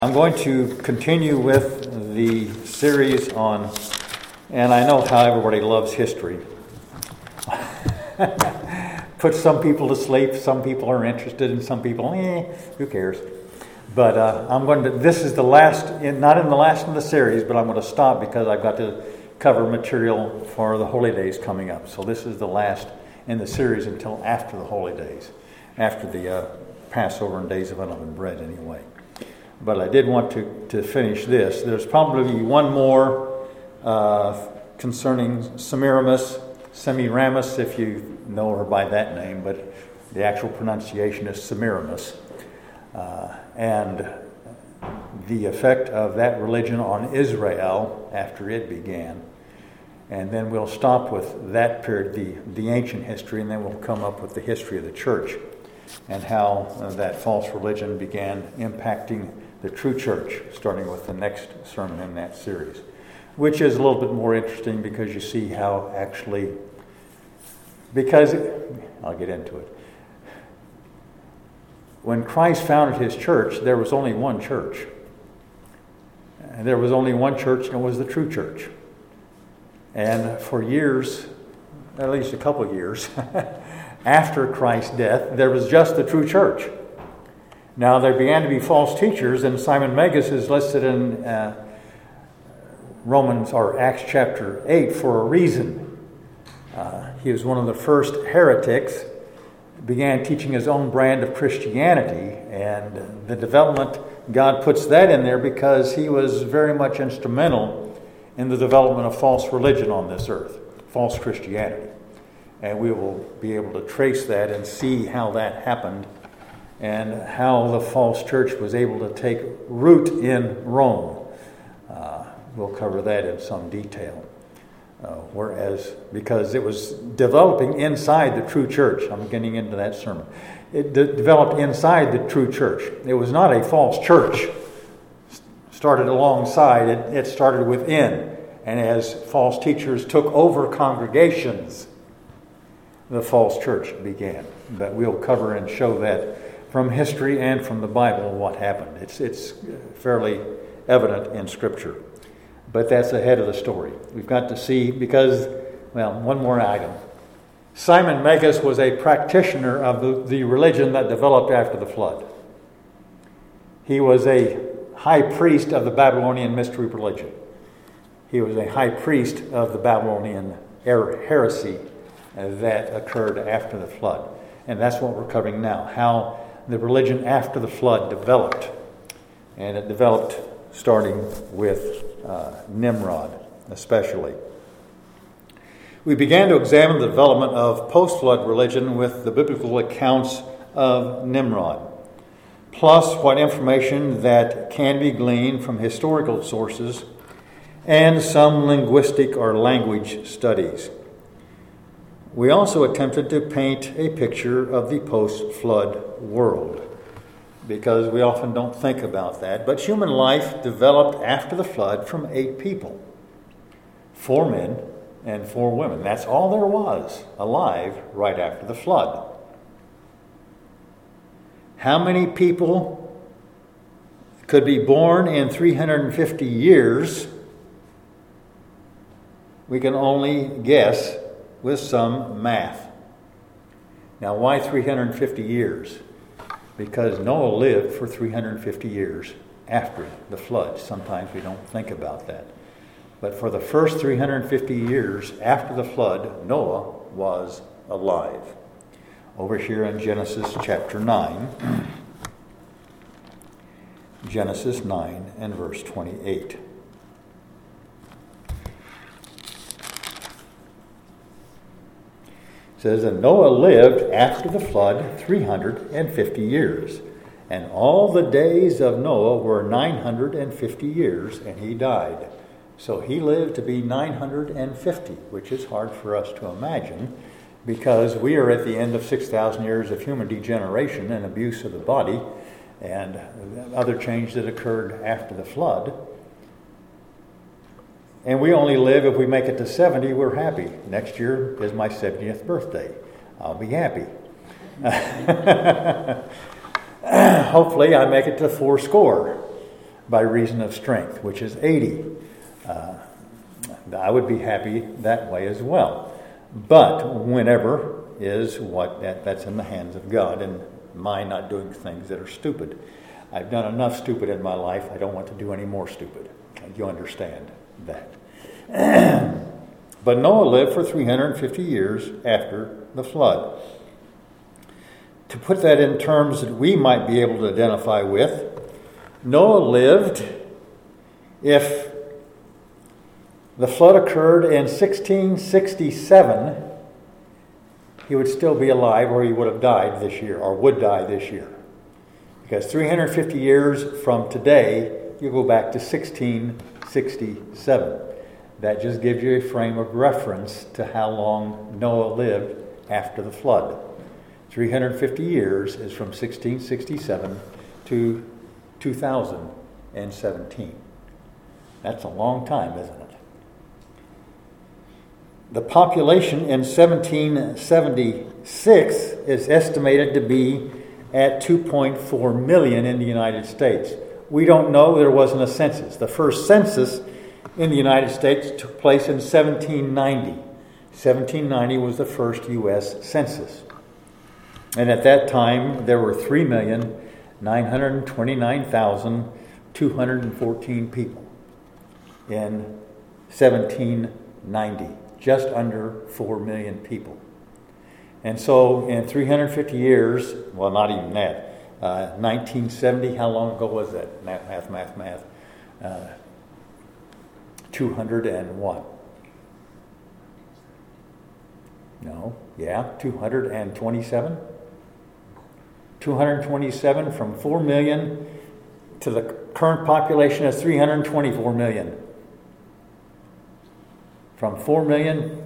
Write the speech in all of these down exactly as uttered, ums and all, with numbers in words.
I'm going to continue with the series on, and I know how everybody loves history. Put some people to sleep, some people are interested, and some people, eh, who cares? But uh, I'm going to, this is the last, in, not in the last in the series, but I'm going to stop because I've got to cover material for the Holy Days coming up. So this is the last in the series until after the Holy Days, after the uh, Passover and Days of Unleavened Bread anyway. But I did want to, to finish this. There's probably one more uh, concerning Semiramis, Semiramis, if you know her by that name, but the actual pronunciation is Semiramis. Uh, and the effect of that religion on Israel after it began. And then we'll stop with that period, the, the ancient history, and then we'll come up with the history of the church and how uh, that false religion began impacting the true church, starting with the next sermon in that series, which is a little bit more interesting because you see how actually, because, I'll get into it. When Christ founded his church, there was only one church. And there was only one church, and it was the true church. And for years, at least a couple of years, after Christ's death, there was just the true church. Now, there began to be false teachers, and Simon Magus is listed in uh, Romans or Acts chapter eight for a reason. Uh, he was one of the first heretics, began teaching his own brand of Christianity, and the development, God puts that in there because he was very much instrumental in the development of false religion on this earth, false Christianity. And we will be able to trace that and see how that happened and how the false church was able to take root in Rome. Uh, we'll cover that in some detail. Uh, whereas, because it was developing inside the true church, I'm getting into that sermon. It de- developed inside the true church. It was not a false church. Started alongside, it, it started within. And as false teachers took over congregations, the false church began. But we'll cover and show that from history and from the Bible what happened. It's it's fairly evident in Scripture. But that's ahead of the story. We've got to see, because, well, one more item. Simon Magus was a practitioner of the, the religion that developed after the flood. He was a high priest of the Babylonian mystery religion. He was a high priest of the Babylonian her- heresy that occurred after the flood. And that's what we're covering now, how the religion after the flood developed. And it developed starting with uh, Nimrod, especially. We began to examine the development of post-flood religion with the biblical accounts of Nimrod, plus what information that can be gleaned from historical sources and some linguistic or language studies. We also attempted to paint a picture of the post-flood world, because we often don't think about that. But human life developed after the flood from eight people, four men and four women. That's all there was alive right after the flood. How many people could be born in three hundred fifty years? We can only guess with some math. Now, why three hundred fifty years? Because Noah lived for three hundred fifty years after the flood. Sometimes we don't think about that. But for the first three hundred fifty years after the flood, Noah was alive. Over here in Genesis chapter nine. Genesis nine and verse twenty-eight. It says, and Noah lived after the flood three hundred fifty years. And all the days of Noah were nine hundred fifty years, and he died. So he lived to be nine hundred fifty, which is hard for us to imagine, because we are at the end of six thousand years of human degeneration and abuse of the body, and other change that occurred after the flood. And we only live, if we make it to seventy, we're happy. Next year is my seventieth birthday. I'll be happy. Hopefully I make it to four score. by reason of strength, which is eighty. Uh, I would be happy that way as well. But whenever is what that, that's in the hands of God, and mine not doing things that are stupid. I've done enough stupid in my life. I don't want to do any more stupid. You understand that. But Noah lived for three hundred fifty years after the flood. To put that in terms that we might be able to identify with, Noah lived, if the flood occurred in sixteen sixty-seven, he would still be alive, or he would have died this year, or would die this year. Because three hundred fifty years from today, you go back to sixteen sixty-seven. That just gives you a frame of reference to how long Noah lived after the flood. three hundred fifty years is from sixteen sixty-seven to two thousand seventeen. That's a long time, isn't it? The population in seventeen seventy-six is estimated to be at two point four million in the United States. We don't know, there wasn't a census. The first census in the United States took place in seventeen ninety. seventeen ninety was the first U S census. And at that time, there were three million nine hundred twenty-nine thousand two hundred fourteen people in seventeen ninety. Just under four million people. And so in three hundred fifty years, well, not even that, uh, nineteen seventy, how long ago was that? Math, math, math, math. Uh, two hundred one. No, yeah, two hundred twenty-seven. two hundred twenty-seven from four million to the current population is three hundred twenty-four million. From four million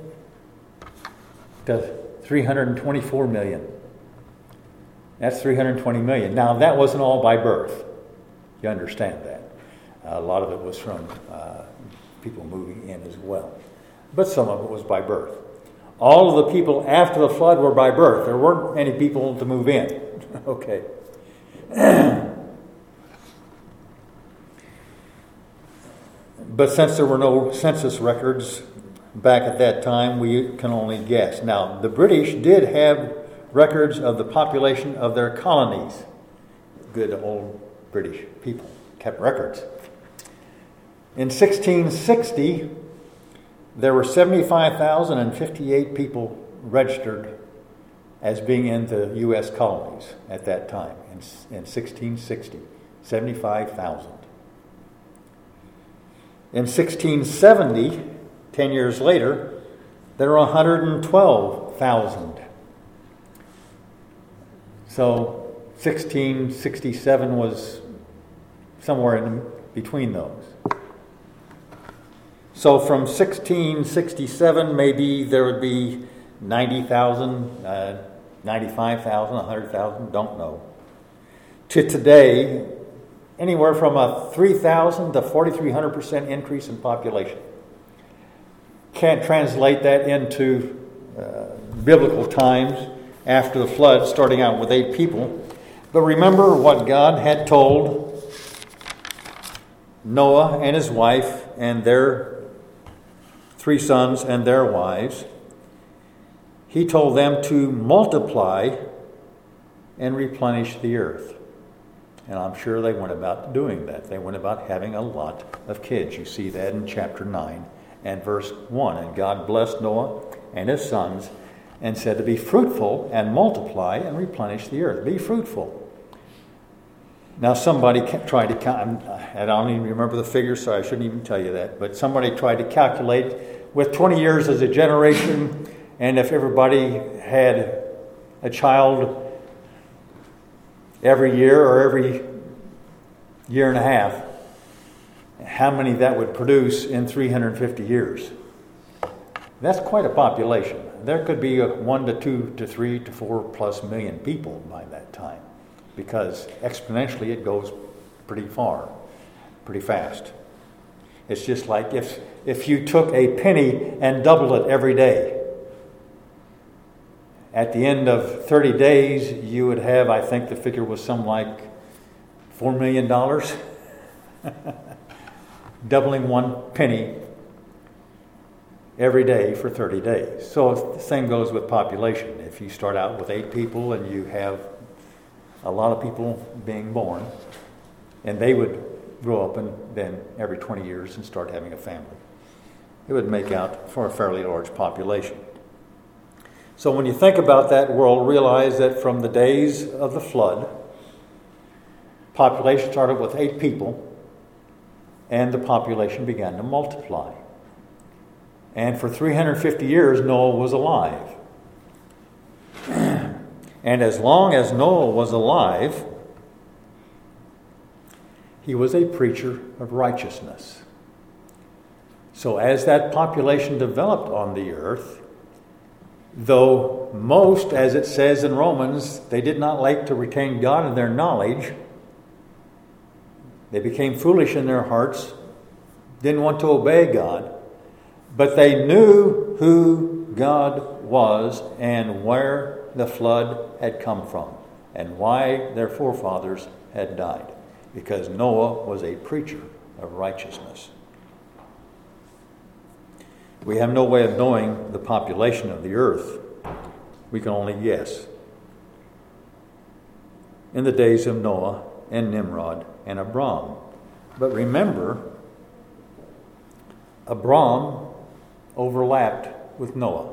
to three hundred twenty-four million. That's three hundred twenty million. Now, that wasn't all by birth. You understand that. Uh, a lot of it was from uh, people moving in as well. But some of it was by birth. All of the people after the flood were by birth. There weren't any people to move in. Okay. But since there were no census records back at that time, we can only guess. Now, the British did have records of the population of their colonies. Good old British people kept records. In sixteen sixty, there were seventy-five thousand fifty-eight people registered as being in the U S colonies at that time, in, in sixteen sixty. seventy-five thousand. In sixteen seventy, ten years later, there were one hundred twelve thousand. So sixteen sixty-seven was somewhere in between those. So from sixteen sixty-seven, maybe there would be ninety thousand, uh, ninety-five thousand, one hundred thousand, don't know. To today, anywhere from a three thousand to forty-three hundred percent increase in population. Can't translate that into uh, biblical times after the flood, starting out with eight people. But remember what God had told Noah and his wife and their three sons and their wives. He told them to multiply and replenish the earth. And I'm sure they went about doing that. They went about having a lot of kids. You see that in chapter nine and verse one. And God blessed Noah and his sons and said to be fruitful and multiply and replenish the earth. Be fruitful. Now somebody tried to count, I don't even remember the figure, so I shouldn't even tell you that, but somebody tried to calculate with twenty years as a generation, and if everybody had a child every year or every year and a half, how many that would produce in three hundred fifty years. That's quite a population. There could be a one to two to three to four plus million people by that time, because exponentially it goes pretty far, pretty fast. It's just like if if you took a penny and doubled it every day. At the end of thirty days, you would have, I think the figure was some like four million dollars. doubling one penny every day for thirty days. So the same goes with population. If you start out with eight people and you have a lot of people being born, and they would grow up and then every twenty years and start having a family, it would make out for a fairly large population. So when you think about that world, realize that from the days of the flood, population started with eight people, and the population began to multiply. And for three hundred fifty years, Noah was alive. And as long as Noah was alive, he was a preacher of righteousness. So as that population developed on the earth, though most, as it says in Romans, they did not like to retain God in their knowledge, they became foolish in their hearts, didn't want to obey God, but they knew who God was and where the flood had come from and why their forefathers had died, because Noah was a preacher of righteousness. We have no way of knowing the population of the earth. We can only guess. In the days of Noah and Nimrod and Abram. But remember, Abram overlapped with Noah.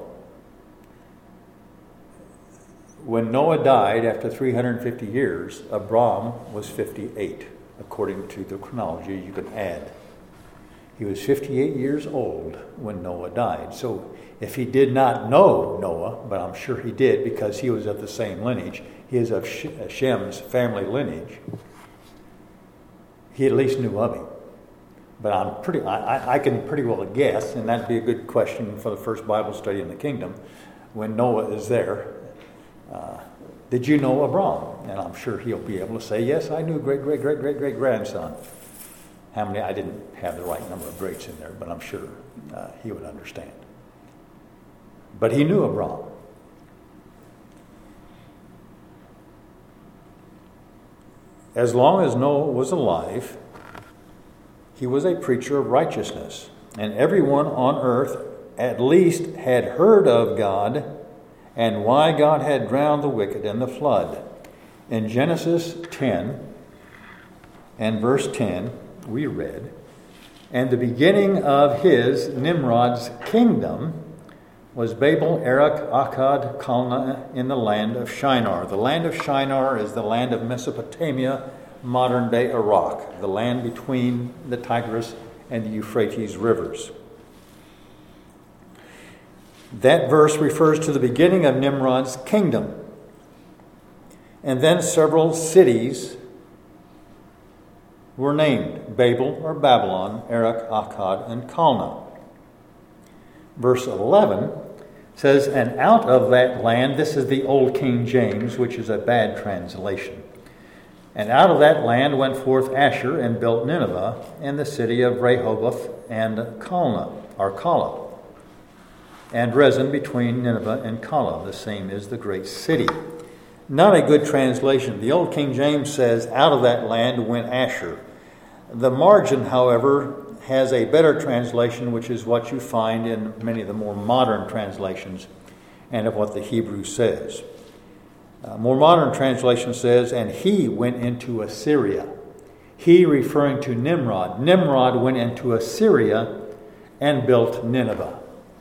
When Noah died after three hundred fifty years, Abram was fifty-eight, according to the chronology you can add. He was fifty-eight years old when Noah died. So if he did not know Noah, but I'm sure he did because he was of the same lineage, he is of Shem's family lineage, he at least knew of him. But I'm pretty, I, I can pretty well guess, and that'd be a good question for the first Bible study in the kingdom, when Noah is there, uh, did you know Abram? And I'm sure he'll be able to say, yes, I knew great, great, great, great, great grandson. How many? I didn't have the right number of greats in there, but I'm sure uh, he would understand. But he knew Abram. As long as Noah was alive, he was a preacher of righteousness, and everyone on earth at least had heard of God and why God had drowned the wicked in the flood. In Genesis ten and verse ten, we read, and the beginning of his, Nimrod's, kingdom was Babel, Erech, Akkad, Calneh in the land of Shinar. The land of Shinar is the land of Mesopotamia, modern-day Iraq, the land between the Tigris and the Euphrates rivers. That verse refers to the beginning of Nimrod's kingdom. And then several cities were named, Babel or Babylon, Erech, Akkad, and Calneh. Verse eleven says, and out of that land, this is the Old King James, which is a bad translation. And out of that land went forth Asher and built Nineveh and the city of Rehoboth and Calneh, or Calah, and Rezin between Nineveh and Calah. The same is the great city. Not a good translation. The Old King James says, out of that land went Asher. The margin, however, has a better translation, which is what you find in many of the more modern translations and of what the Hebrew says. Uh, more modern translation says, and he went into Assyria. He referring to Nimrod. Nimrod went into Assyria and built Nineveh.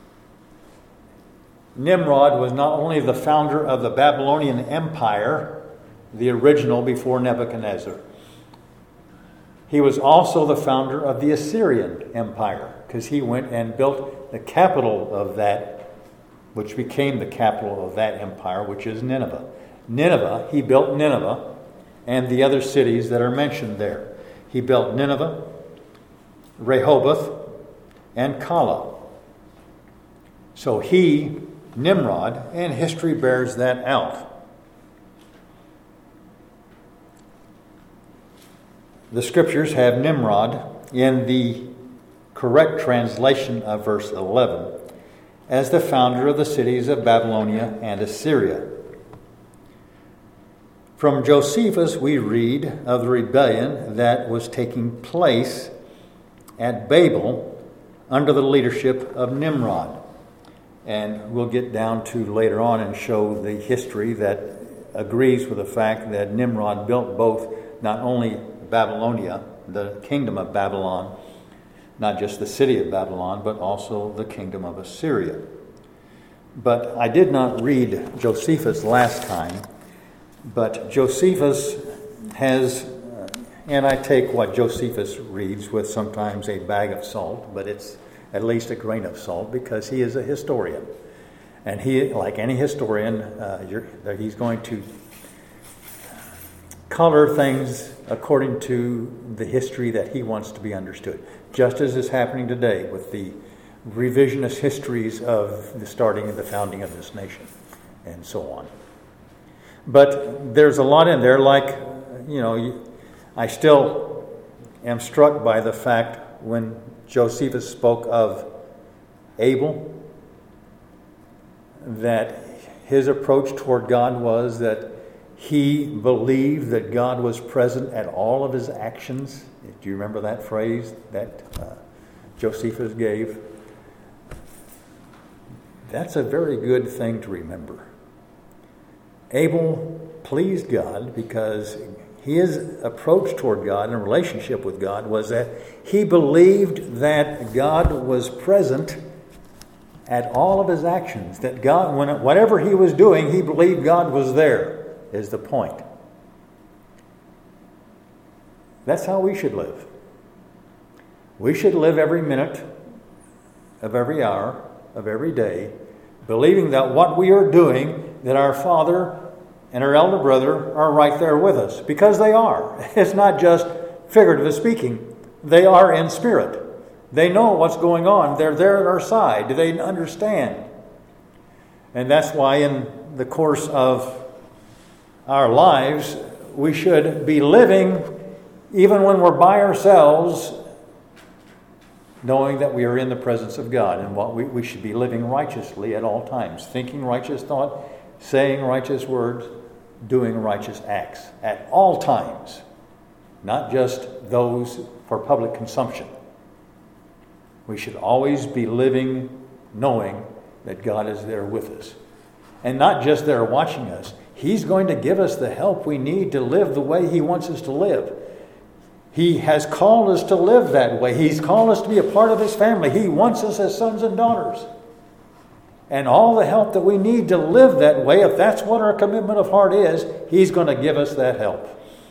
Nimrod was not only the founder of the Babylonian Empire, the original before Nebuchadnezzar. He was also the founder of the Assyrian Empire, because he went and built the capital of that, which became the capital of that empire, which is Nineveh. Nineveh, he built Nineveh and the other cities that are mentioned there. He built Nineveh, Rehoboth, and Calah. So he, Nimrod, and history bears that out. The scriptures have Nimrod in the correct translation of verse eleven as the founder of the cities of Babylonia and Assyria. From Josephus, we read of the rebellion that was taking place at Babel under the leadership of Nimrod. And we'll get down to later on and show the history that agrees with the fact that Nimrod built both, not only Babylonia, the kingdom of Babylon, not just the city of Babylon, but also the kingdom of Assyria. But I did not read Josephus last time, but Josephus has, uh, and I take what Josephus reads with sometimes a bag of salt, but it's at least a grain of salt because he is a historian. And he, like any historian, uh, you're, he's going to color things according to the history that he wants to be understood, just as is happening today with the revisionist histories of the starting and the founding of this nation and so on. But there's a lot in there, like, you know, I still am struck by the fact when Josephus spoke of Abel, that his approach toward God was that he believed that God was present at all of his actions. Do you remember that phrase that uh, Josephus gave? That's a very good thing to remember. Abel pleased God because his approach toward God and relationship with God was that he believed that God was present at all of his actions. That God, when whatever he was doing, he believed God was there, is the point. That's how we should live. We should live every minute of every hour of every day, believing that what we are doing, that our Father and our elder brother are right there with us, because they are. It's not just figuratively speaking. They are in spirit. They know what's going on. They're there at our side. They understand. And that's why in the course of our lives, we should be living, even when we're by ourselves, knowing that we are in the presence of God, and what we, we should be living righteously at all times, thinking righteous thought, saying righteous words, doing righteous acts at all times, not just those for public consumption. We should always be living knowing that God is there with us, and not just there watching us. He's going to give us the help we need to live the way He wants us to live. He has called us to live that way. He's called us to be a part of His family. He wants us as sons and daughters. And all the help that we need to live that way, if that's what our commitment of heart is, He's going to give us that help.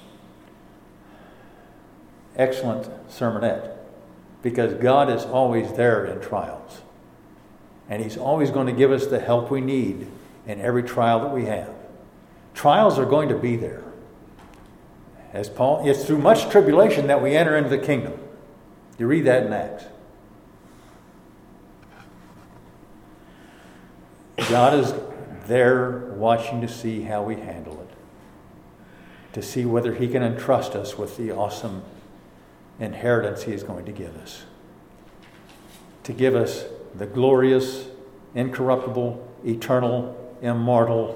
Excellent sermonette. Because God is always there in trials. And He's always going to give us the help we need in every trial that we have. Trials are going to be there. As Paul, it's through much tribulation that we enter into the kingdom. You read that in Acts. God is there watching to see how we handle it. To see whether He can entrust us with the awesome inheritance He is going to give us. To give us the glorious, incorruptible, eternal, immortal,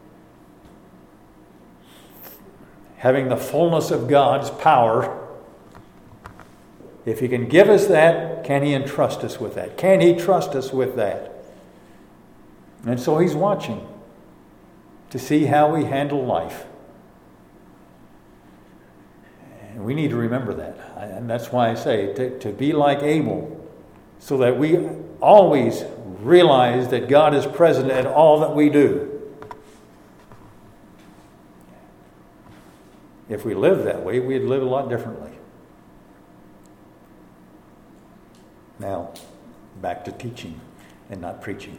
having the fullness of God's power. If He can give us that, can He entrust us with that? Can He trust us with that? And so He's watching to see how we handle life. And we need to remember that. And that's why I say to, to be like Abel, so that we always realize that God is present in all that we do. If we live that way, we'd live a lot differently. Now, back to teaching and not preaching.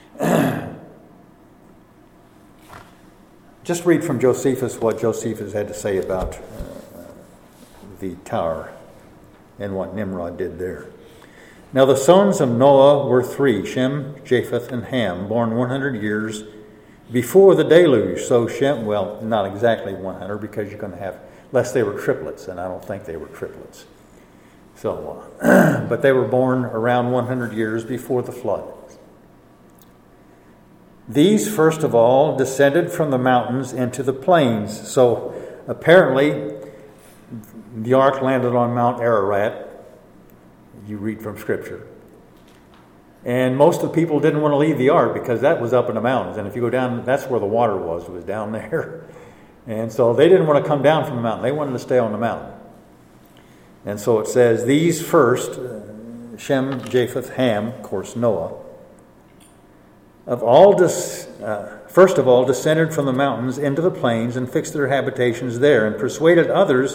Just read from Josephus what Josephus had to say about uh, the tower and what Nimrod did there. Now the sons of Noah were three, Shem, Japheth, and Ham, born one hundred years before the deluge. So Shem, well, not exactly one hundred, because you're going to have, unless they were triplets, and I don't think they were triplets. So, uh, but they were born around one hundred years before the flood. These, first of all, descended from the mountains into the plains. So apparently, the ark landed on Mount Ararat. You read from Scripture. And most of the people didn't want to leave the ark because that was up in the mountains. And if you go down, that's where the water was, it was down there. And so they didn't want to come down from the mountain. They wanted to stay on the mountain. And so it says, these first, Shem, Japheth, Ham, of course, Noah, of all dis, uh, first of all, descended from the mountains into the plains and fixed their habitations there, and persuaded others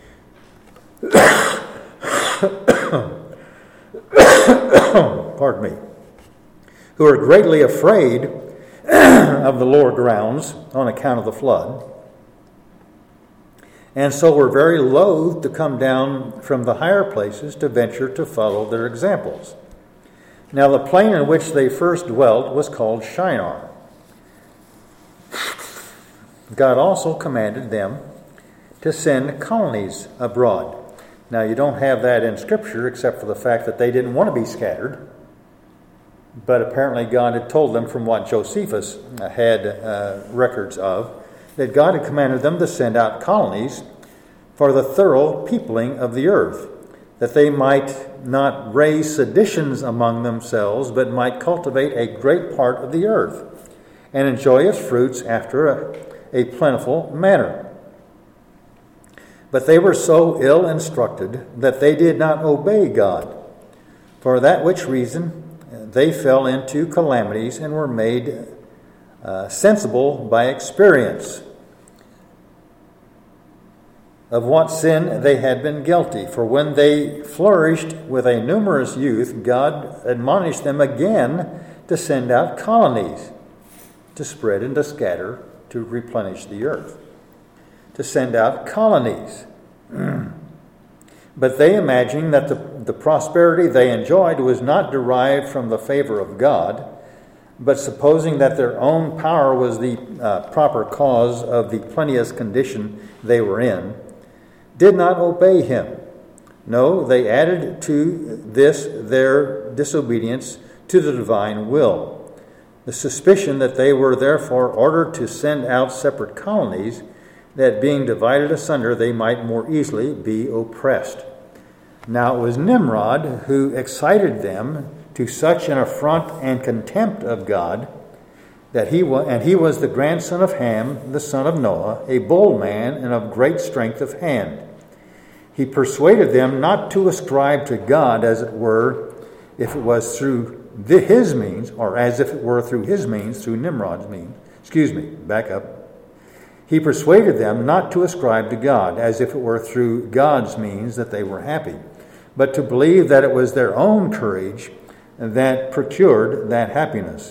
pardon me, who are greatly afraid of the lower grounds on account of the flood, and so were very loath to come down from the higher places to venture to follow their examples. Now the plain in which they first dwelt was called Shinar. God also commanded them to send colonies abroad. Now you don't have that in Scripture except for the fact that they didn't want to be scattered. But apparently God had told them, from what Josephus had uh, records of, that God had commanded them to send out colonies for the thorough peopling of the earth, that they might not raise seditions among themselves, but might cultivate a great part of the earth, and enjoy its fruits after a, a plentiful manner. But they were so ill instructed that they did not obey God, for that which reason they fell into calamities and were made uh, sensible by experience of what sin they had been guilty. For when they flourished with a numerous youth, God admonished them again to send out colonies, to spread and to scatter, to replenish the earth. To send out colonies. But they, imagining that the, the prosperity they enjoyed was not derived from the favor of God, but supposing that their own power was the uh, proper cause of the plenteous condition they were in, did not obey him. No, they added to this their disobedience to the divine will. The suspicion that they were therefore ordered to send out separate colonies, that being divided asunder they might more easily be oppressed. Now it was Nimrod who excited them to such an affront and contempt of God, that he was, and he was the grandson of Ham, the son of Noah, a bold man and of great strength of hand. He persuaded them not to ascribe to God, as it were, if it was through the, his means, or as if it were through his means, through Nimrod's means. Excuse me, back up. He persuaded them not to ascribe to God, as if it were through God's means that they were happy, but to believe that it was their own courage that procured that happiness.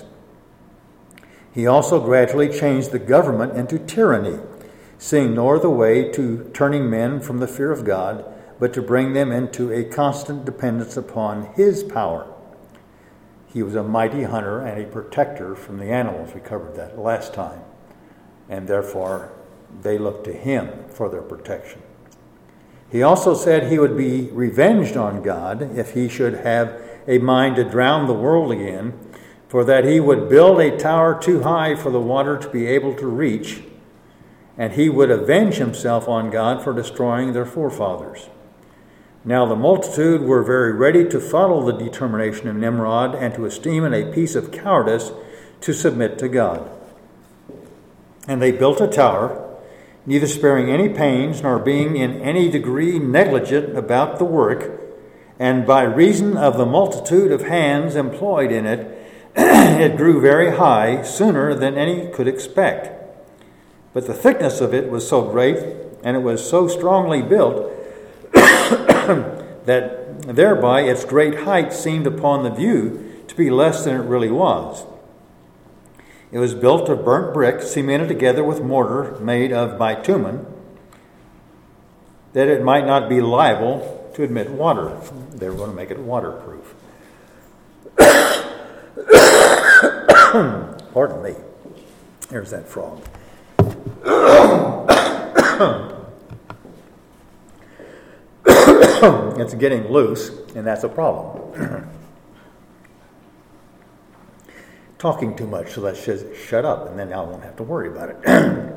He also gradually changed the government into tyranny, seeing no other way to turning men from the fear of God, but to bring them into a constant dependence upon his power. He was a mighty hunter and a protector from the animals. We covered that last time. And therefore, they looked to him for their protection. He also said he would be revenged on God if he should have a mind to drown the world again, for that he would build a tower too high for the water to be able to reach, and he would avenge himself on God for destroying their forefathers. Now the multitude were very ready to follow the determination of Nimrod and to esteem it a piece of cowardice to submit to God. And they built a tower, neither sparing any pains nor being in any degree negligent about the work, and by reason of the multitude of hands employed in it, it grew very high sooner than any could expect. But the thickness of it was so great, and it was so strongly built, that thereby its great height seemed upon the view to be less than it really was. It was built of burnt brick, cemented together with mortar made of bitumen, that it might not be liable to admit water. They were going to make it waterproof. Pardon me. There's that frog. It's getting loose, and that's a problem. talking too much, so let's just shut up, and then I won't have to worry about it.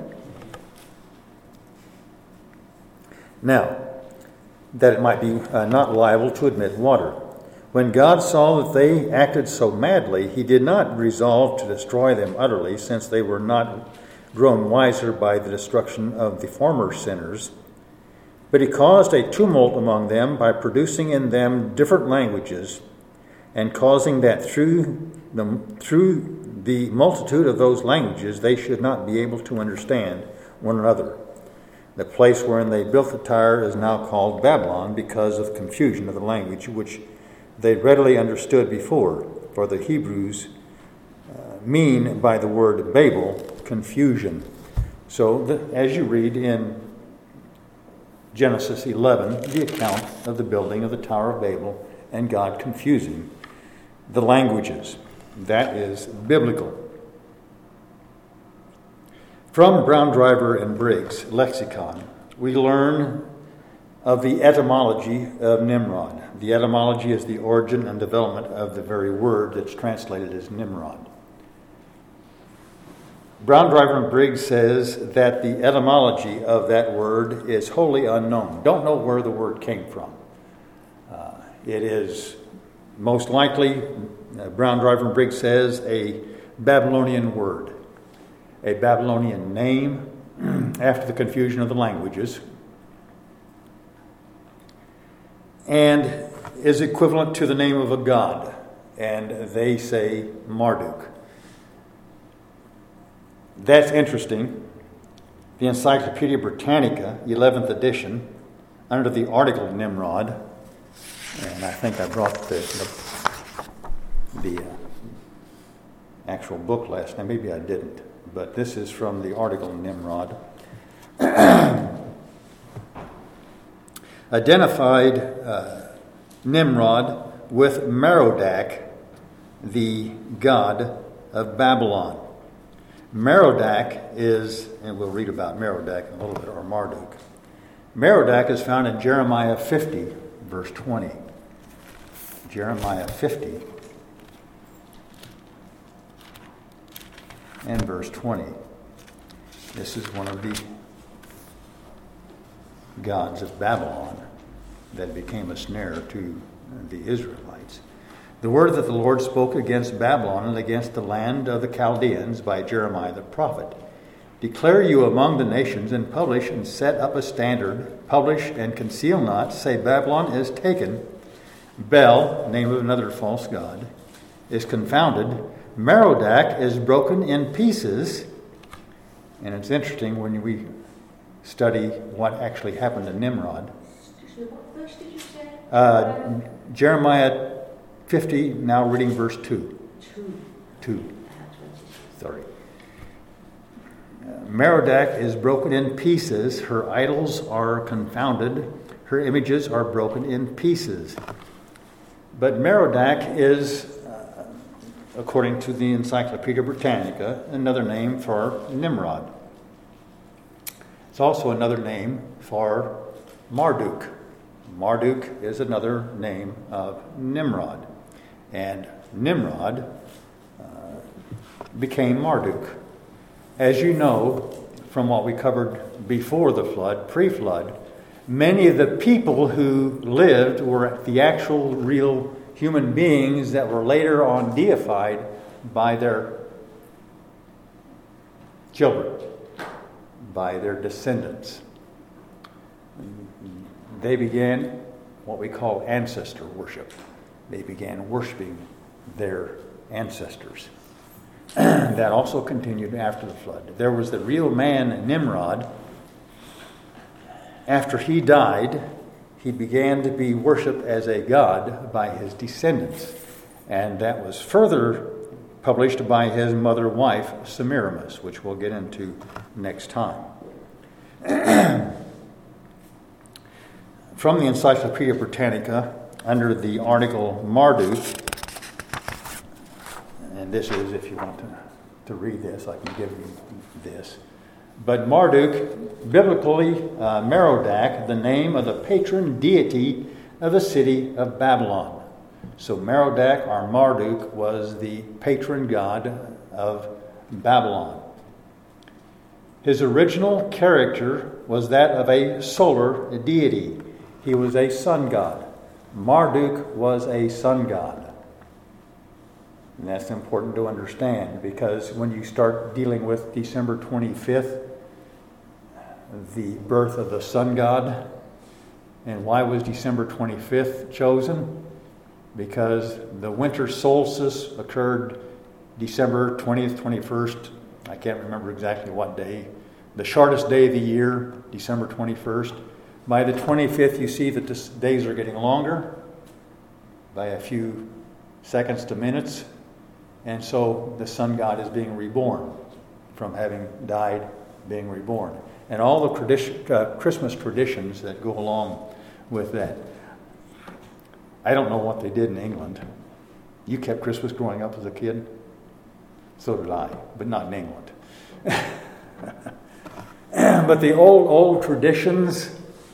Now, that it might be uh, not liable to admit water. When God saw that they acted so madly, he did not resolve to destroy them utterly, since they were not grown wiser by the destruction of the former sinners. But he caused a tumult among them by producing in them different languages, and causing that through the, through the multitude of those languages they should not be able to understand one another. The place wherein they built the tower is now called Babylon, because of confusion of the language which they readily understood before. For the Hebrews uh, mean by the word Babel, confusion. So the, as you read in Genesis eleven, the account of the building of the Tower of Babel and God confusing the languages. That is biblical. From Brown Driver and Briggs' lexicon, we learn of the etymology of Nimrod. The etymology is the origin and development of the very word that's translated as Nimrod. Brown Driver and Briggs says that the etymology of that word is wholly unknown. Don't know where the word came from. Uh, it is most likely, uh, Brown Driver and Briggs says, a Babylonian word, a Babylonian name after the confusion of the languages, and is equivalent to the name of a god, and they say Marduk. That's interesting. The Encyclopedia Britannica, eleventh edition, under the article Nimrod, and I think I brought the, the, the uh, actual book last time. Maybe I didn't, but this is from the article Nimrod. Identified uh, Nimrod with Merodach, the god of Babylon. Merodach is, and we'll read about Merodach in a little bit, or Marduk. Merodach is found in Jeremiah fifty, verse twenty. Jeremiah fifty and verse twenty. This is one of the gods of Babylon that became a snare to the Israelites. The word that the Lord spoke against Babylon and against the land of the Chaldeans by Jeremiah the prophet. Declare you among the nations, and publish and set up a standard. Publish and conceal not. Say, Babylon is taken. Bel, name of another false god, is confounded. Merodach is broken in pieces. And it's interesting when we study what actually happened to Nimrod. What verse did you say? Uh, Jeremiah fifty, now reading verse two. Two. Two. Sorry. Uh, Merodach is broken in pieces. Her idols are confounded. Her images are broken in pieces. But Merodach is, uh, according to the Encyclopedia Britannica, another name for Nimrod. It's also another name for Marduk. Marduk is another name of Nimrod. And Nimrod uh, became Marduk. As you know, from what we covered before the flood, pre-flood, many of the people who lived were the actual real human beings that were later on deified by their children, by their descendants. They began what we call ancestor worship. They began worshiping their ancestors. That also continued after the flood. There was the real man, Nimrod. After he died, he began to be worshipped as a god by his descendants. And that was further published by his mother wife, Semiramis, which we'll get into next time. From the Encyclopedia Britannica, under the article Marduk, and this is, if you want to, to read this, I can give you this. But Marduk, biblically, uh, Merodach, the name of the patron deity of the city of Babylon. So Merodach or Marduk was the patron god of Babylon. His original character was that of a solar deity. He was a sun god. Marduk was a sun god. And that's important to understand, because when you start dealing with December twenty-fifth, the birth of the sun god, and why was December twenty-fifth chosen? Because the winter solstice occurred December twentieth, twenty-first, I can't remember exactly what day. The shortest day of the year, December twenty-first. By the twenty-fifth, you see that the days are getting longer by a few seconds to minutes. And so the sun god is being reborn from having died, being reborn. And all the tradition, uh, Christmas traditions that go along with that. I don't know what they did in England. You kept Christmas growing up as a kid? So did I, but not in England. But the old, old traditions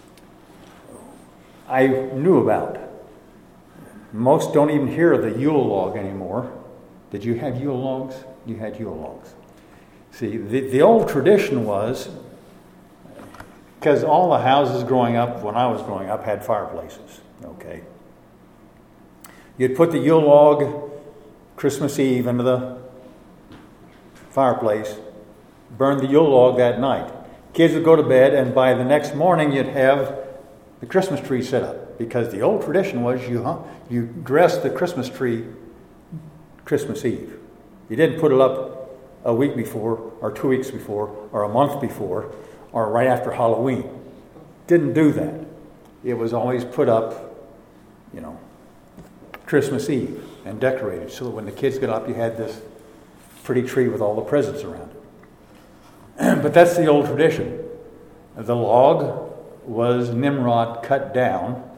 I knew about. Most don't even hear the Yule log anymore. Did you have Yule logs? You had Yule logs. See, the, the old tradition was, because all the houses growing up, when I was growing up, had fireplaces. Okay. You'd put the Yule log Christmas Eve into the fireplace, burn the Yule log that night. Kids would go to bed, and by the next morning you'd have the Christmas tree set up, because the old tradition was you huh, you dressed the Christmas tree Christmas Eve. You didn't put it up a week before, or two weeks before, or a month before, or right after Halloween. Didn't do that. It was always put up, you know, Christmas Eve and decorated, so that when the kids got up, you had this pretty tree with all the presents around it. But that's the old tradition. The log was Nimrod cut down,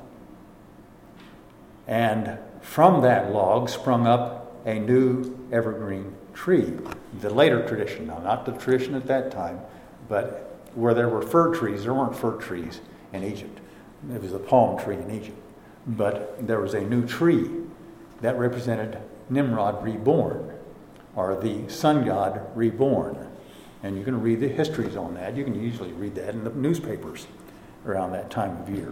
and from that log sprung up a new evergreen tree. The later tradition, now not the tradition at that time, but where there were fir trees, there weren't fir trees in Egypt. There was a palm tree in Egypt. But there was a new tree that represented Nimrod reborn, or the sun god reborn. And you can read the histories on that. You can usually read that in the newspapers around that time of year.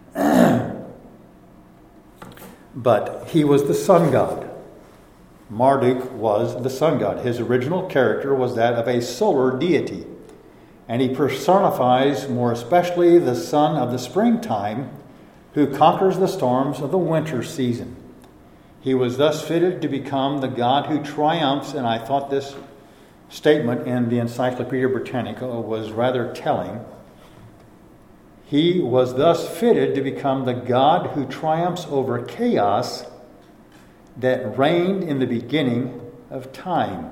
But he was the sun god. Marduk was the sun god. His original character was that of a solar deity. And he personifies more especially the sun of the springtime, who conquers the storms of the winter season. He was thus fitted to become the god who triumphs, and I thought this statement in the Encyclopedia Britannica was rather telling. He was thus fitted to become the god who triumphs over chaos that reigned in the beginning of time.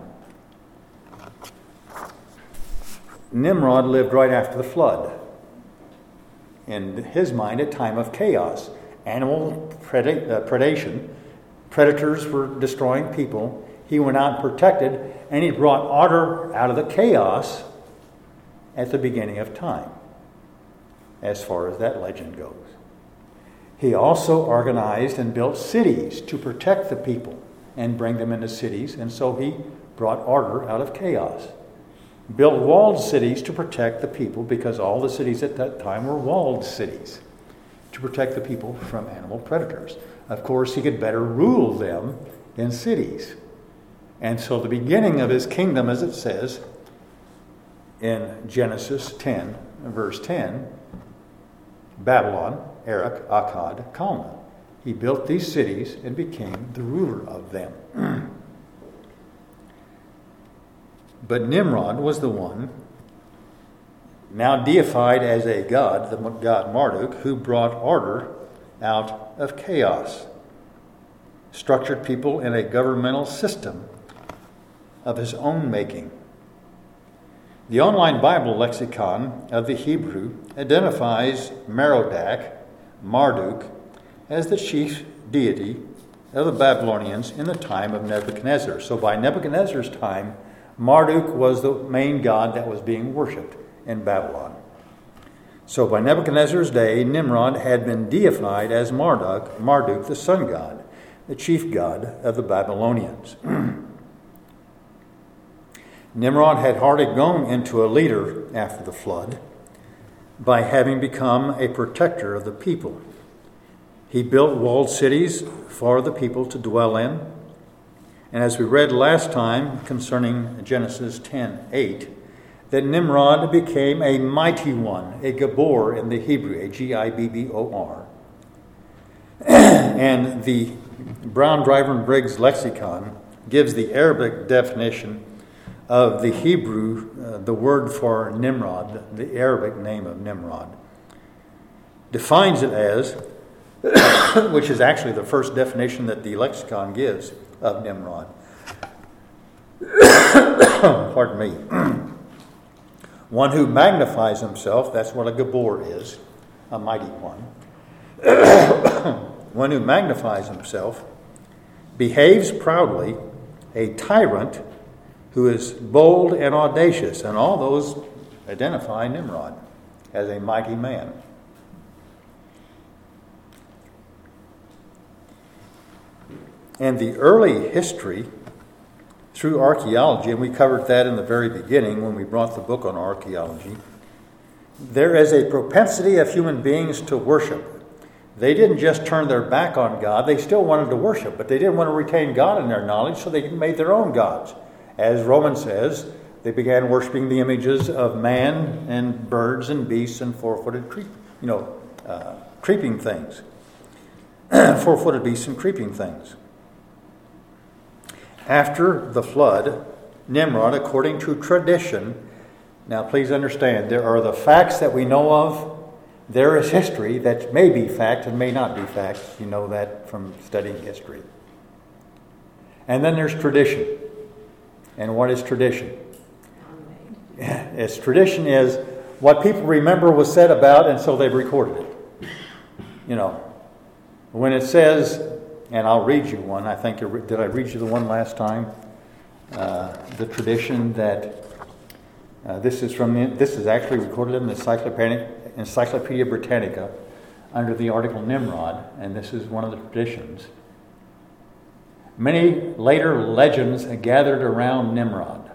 Nimrod lived right after the flood. In his mind, a time of chaos. Animal preda- uh, predation. Predators were destroying people. He went out and protected, and he brought order out of the chaos at the beginning of time, as far as that legend goes. He also organized and built cities to protect the people and bring them into cities, and so he brought order out of chaos. Built walled cities to protect the people, because all the cities at that time were walled cities to protect the people from animal predators. Of course, he could better rule them in cities. And so the beginning of his kingdom, as it says in Genesis ten, verse ten, Babylon, Erech, Akkad, Calneh. He built these cities and became the ruler of them. But Nimrod was the one, now deified as a god, the god Marduk, who brought order out of chaos, structured people in a governmental system of his own making. The online Bible lexicon of the Hebrew identifies Merodach, Marduk, as the chief deity of the Babylonians in the time of Nebuchadnezzar. So by Nebuchadnezzar's time, Marduk was the main god that was being worshipped in Babylon. So by Nebuchadnezzar's day, Nimrod had been deified as Marduk, Marduk the sun god. the chief god of the Babylonians. Nimrod had hardly grown into a leader after the flood by having become a protector of the people. He built walled cities for the people to dwell in. And as we read last time concerning Genesis ten eight, that Nimrod became a mighty one, a Gabor in the Hebrew, a G I B B O R. And the Brown, Driver, and Briggs lexicon gives the Arabic definition of the Hebrew, uh, the word for Nimrod, the Arabic name of Nimrod. Defines it as, which is actually the first definition that the lexicon gives of Nimrod. Pardon me. One who magnifies himself, that's what a Gabor is, a mighty one. One who magnifies himself, behaves proudly, a tyrant who is bold and audacious. And all those identify Nimrod as a mighty man. And the early history through archaeology, and we covered that in the very beginning when we brought the book on archaeology, there is a propensity of human beings to worship. They didn't just turn their back on God, they still wanted to worship, but they didn't want to retain God in their knowledge, so they made their own gods. As Romans says, they began worshiping the images of man and birds and beasts and four-footed creep, you know, uh, creeping things. Four-footed beasts and creeping things. After the flood, Nimrod, according to tradition, now please understand, there are the facts that we know of. There is history that may be fact and may not be fact. You know that from studying history. And then there's tradition. And what is tradition? It's tradition is what people remember was said about, and so they've recorded it. You know, when it says, and I'll read you one. I think, did I read you the one last time? Uh, the tradition that uh, this is from the, this is actually recorded in the Encyclopedia, Encyclopedia Britannica under the article Nimrod, and this is one of the traditions. Many later legends gathered around Nimrod.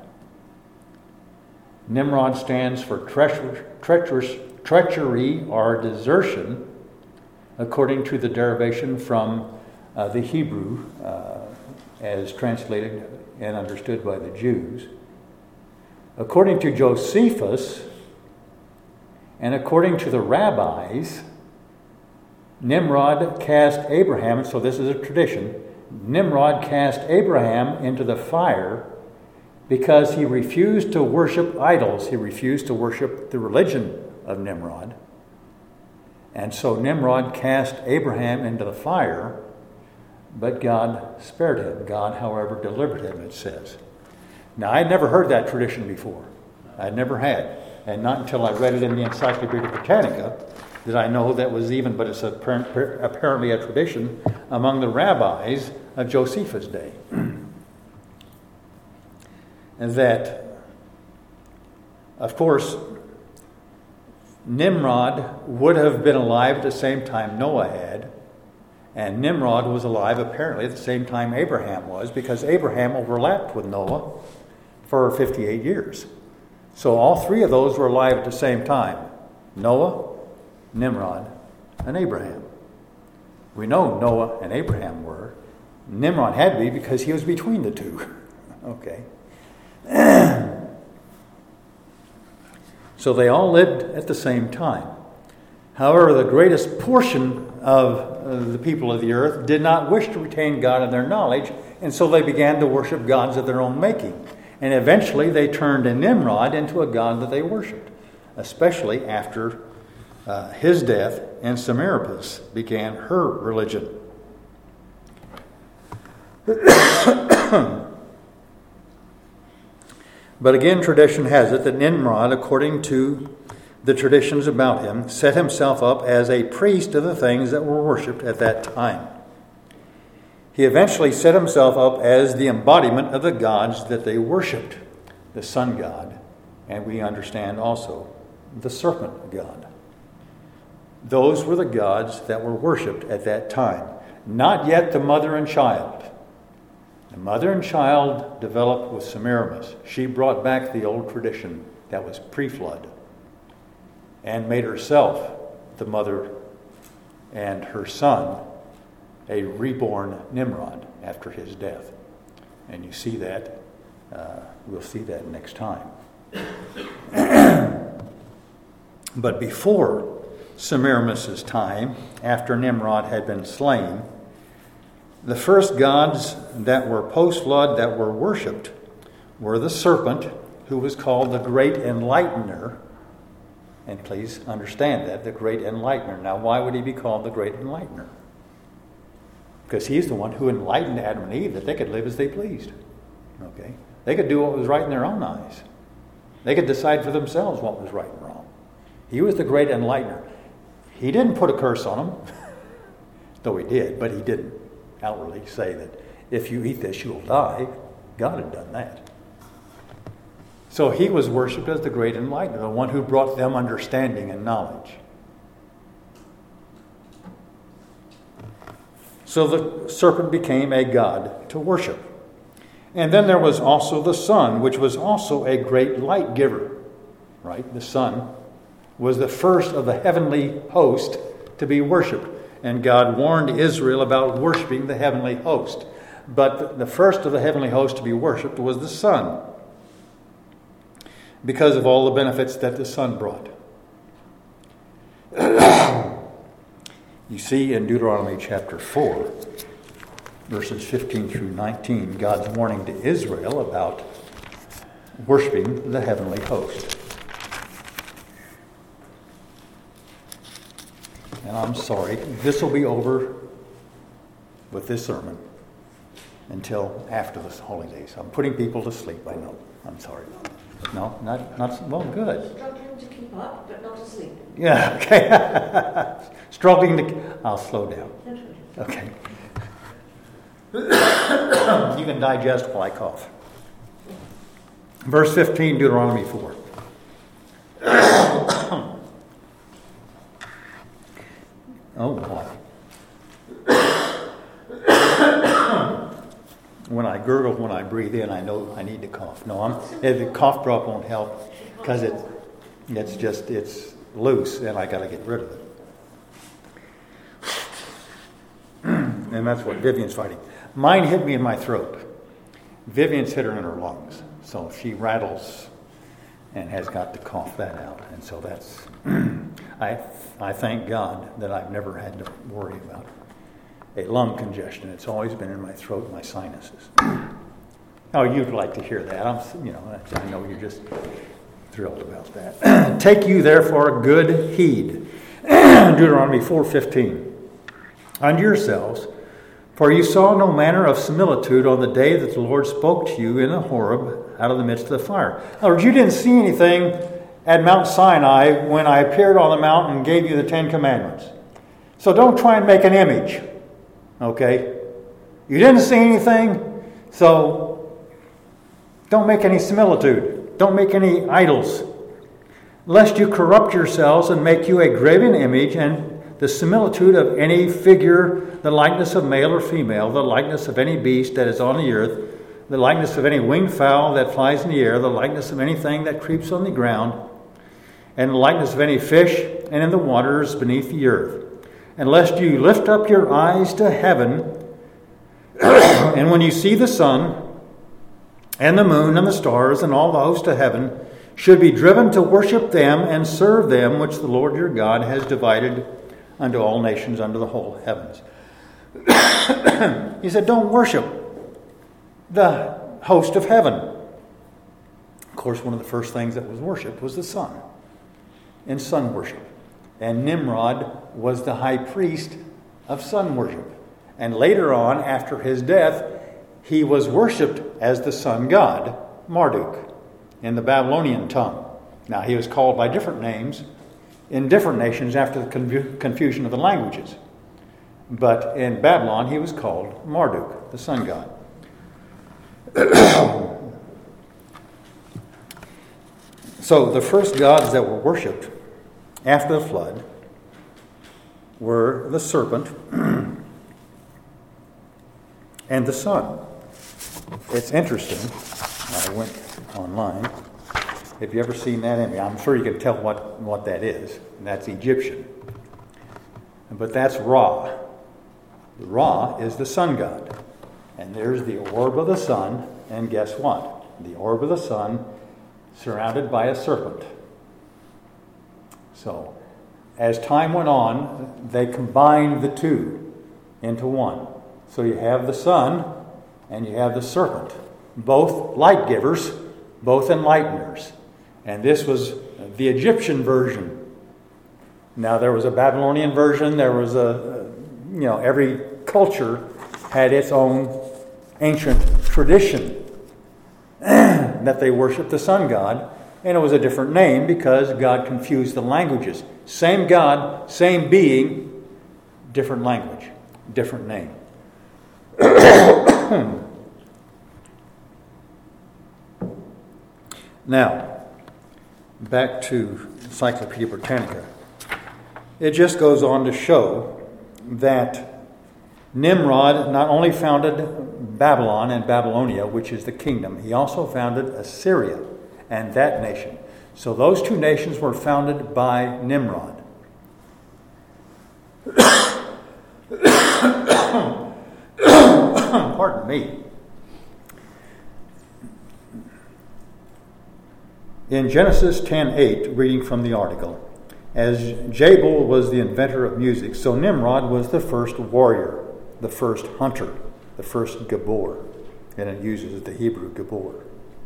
Nimrod stands for treacherous, treacherous, treachery or desertion, according to the derivation from uh, the Hebrew, uh, as translated and understood by the Jews. According to Josephus, and according to the rabbis, Nimrod cast Abraham, and so this is a tradition, Nimrod cast Abraham into the fire because he refused to worship idols. He refused to worship the religion of Nimrod. And so Nimrod cast Abraham into the fire, but God spared him. God, however, delivered him, it says. Now, I'd never heard that tradition before. I never had. And not until I read it in the Encyclopedia Britannica did I know that was even, but it's apparently a tradition among the rabbis of Josephus' day. And that, of course, Nimrod would have been alive at the same time Noah had, and Nimrod was alive apparently at the same time Abraham was, because Abraham overlapped with Noah for fifty-eight years. So all three of those were alive at the same time. Noah, Nimrod, and Abraham. We know Noah and Abraham were. Nimrod had to be because he was between the two. Okay. So they all lived at the same time. However, the greatest portion of the people of the earth did not wish to retain God in their knowledge, and so they began to worship gods of their own making. And eventually they turned Nimrod into a god that they worshipped, especially after uh, his death, and Semiramis began her religion. But again, tradition has it that Nimrod, according to the traditions about him, set himself up as a priest of the things that were worshipped at that time. He eventually set himself up as the embodiment of the gods that they worshipped, the sun god, and we understand also the serpent god. Those were the gods that were worshipped at that time. Not yet the mother and child. The mother and child developed with Semiramis. She brought back the old tradition that was pre-flood and made herself the mother and her son a reborn Nimrod after his death. And you see that, uh, we'll see that next time. But before Semiramis' time, after Nimrod had been slain, the first gods that were post-flood that were worshipped were the serpent, who was called the Great Enlightener. And please understand that, the Great Enlightener. Now, why would he be called the Great Enlightener? Because he's the one who enlightened Adam and Eve that they could live as they pleased. Okay? They could do what was right in their own eyes. They could decide for themselves what was right and wrong. He was the Great Enlightener. He didn't put a curse on them, though he did, but he didn't outwardly say that if you eat this, you'll die. God had done that. So he was worshipped as the Great Enlightener, the one who brought them understanding and knowledge. So the serpent became a god to worship. And then there was also the sun, which was also a great light giver. Right? The sun was the first of the heavenly host to be worshipped. And God warned Israel about worshiping the heavenly host. But the first of the heavenly host to be worshipped was the sun, because of all the benefits that the sun brought. You see in Deuteronomy chapter four, verses fifteen through nineteen, God's warning to Israel about worshiping the heavenly host. And I'm sorry, this will be over with this sermon until after the holidays. I'm putting people to sleep, I know. I'm sorry. No, not, not well, good. Struggling to keep up, but not asleep. Yeah, okay. Struggling to... I'll slow down. Okay. You can digest while I cough. Verse fifteen, Deuteronomy four. Oh, boy. When I gurgle, when I breathe in, I know I need to cough. No, I'm, the cough drop won't help because it, it's just, it's loose and I got to get rid of it. And that's what Vivian's fighting. Mine hit me in my throat. Vivian's hit her in her lungs. So she rattles and has got to cough that out. And so that's, I, I thank God that I've never had to worry about a lung congestion. It's always been in my throat and my sinuses. Oh, you'd like to hear that. I'm, you know, I know you're just thrilled about that. Take you therefore good heed. Deuteronomy four fifteen. Unto yourselves, for you saw no manner of similitude on the day that the Lord spoke to you in the Horeb out of the midst of the fire. In other words, you didn't see anything at Mount Sinai when I appeared on the mountain and gave you the Ten Commandments. So don't try and make an image. Okay? You didn't see anything, so don't make any similitude. Don't make any idols. Lest you corrupt yourselves and make you a graven image and the similitude of any figure, the likeness of male or female, the likeness of any beast that is on the earth, the likeness of any winged fowl that flies in the air, the likeness of anything that creeps on the ground, and the likeness of any fish and in the waters beneath the earth. And lest you lift up your eyes to heaven, and when you see the sun and the moon and the stars and all the host of heaven, should be driven to worship them and serve them, which the Lord your God has divided unto all nations under the whole heavens. He said, don't worship the host of heaven. Of course, one of the first things that was worshipped was the sun, and sun worship. And Nimrod was the high priest of sun worship. And later on, after his death, he was worshipped as the sun god, Marduk, in the Babylonian tongue. Now, he was called by different names in different nations after the confu- confusion of the languages. But in Babylon, he was called Marduk, the sun god. So the first gods that were worshipped after the flood were the serpent, and the sun. It's interesting. I went online. Have you ever seen that image? I'm sure you can tell what, what that is. That's Egyptian. But that's Ra. Ra is the sun god. And there's the orb of the sun. And guess what? The orb of the sun surrounded by a serpent. So, as time went on, they combined the two into one. So you have the sun and you have the serpent. Both light givers, both enlighteners. And this was the Egyptian version. Now there was a Babylonian version, there was a, you know, every culture had its own ancient tradition that they worshiped the sun god. And it was a different name because God confused the languages. Same God, same being, different language, different name. Now, back to Encyclopedia Britannica. It just goes on to show that Nimrod not only founded Babylon and Babylonia, which is the kingdom, he also founded Assyria and that nation. So those two nations were founded by Nimrod. Pardon me. In Genesis ten eight, reading from the article, as Jabal was the inventor of music, so Nimrod was the first warrior, the first hunter, the first Gabor. And it uses the Hebrew Gabor.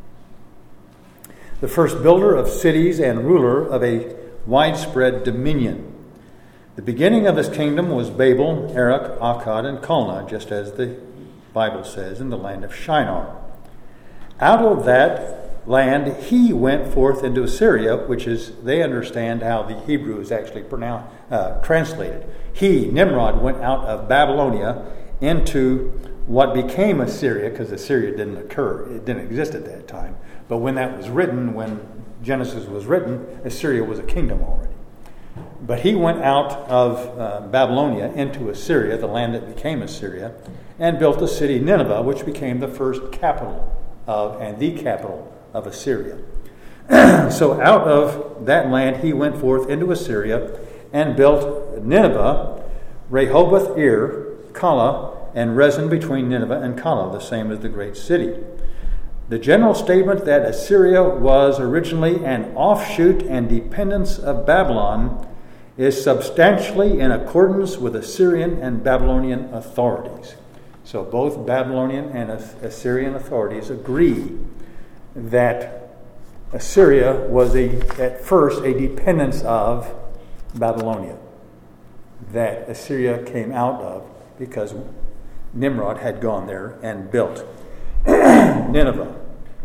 The first builder of cities and ruler of a widespread dominion. The beginning of his kingdom was Babel, Erech, Akkad, and Calneh, just as the Bible says, in the land of Shinar. Out of that land he went forth into Assyria, which is, they understand how the Hebrew is actually pronounced, uh, translated. He, Nimrod, went out of Babylonia into what became Assyria, because Assyria didn't occur, it didn't exist at that time. But when that was written, when Genesis was written, Assyria was a kingdom already. But he went out of uh, Babylonia into Assyria, the land that became Assyria, and built the city Nineveh, which became the first capital of, and the capital of Assyria. So out of that land he went forth into Assyria and built Nineveh, Rehoboth Ir, Calah, and Rezin between Nineveh and Calah, the same as the great city. The general statement that Assyria was originally an offshoot and dependence of Babylon is substantially in accordance with Assyrian and Babylonian authorities. So both Babylonian and Assyrian authorities agree that Assyria was a, at first a dependence of Babylonia, that Assyria came out of because Nimrod had gone there and built Nineveh.